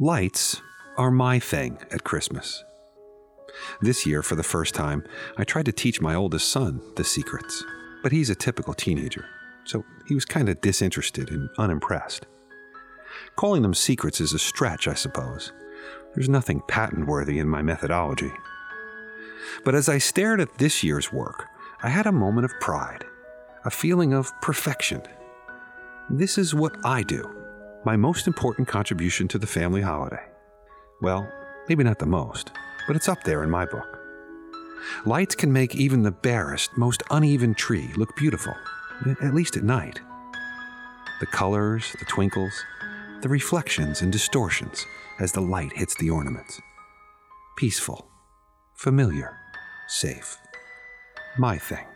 Lights are my thing at Christmas. This year, for the first time, I tried to teach my oldest son the secrets, but he's a typical teenager, so he was kind of disinterested and unimpressed. Calling them secrets is a stretch, I suppose. There's nothing patent-worthy in my methodology. But as I stared at this year's work, I had a moment of pride, a feeling of perfection. This is what I do, my most important contribution to the family holiday. Well, maybe not the most, but it's up there in my book. Lights can make even the barest, most uneven tree look beautiful, at least at night. The colors, the twinkles, the reflections and distortions as the light hits the ornaments. Peaceful, familiar, safe. My thing.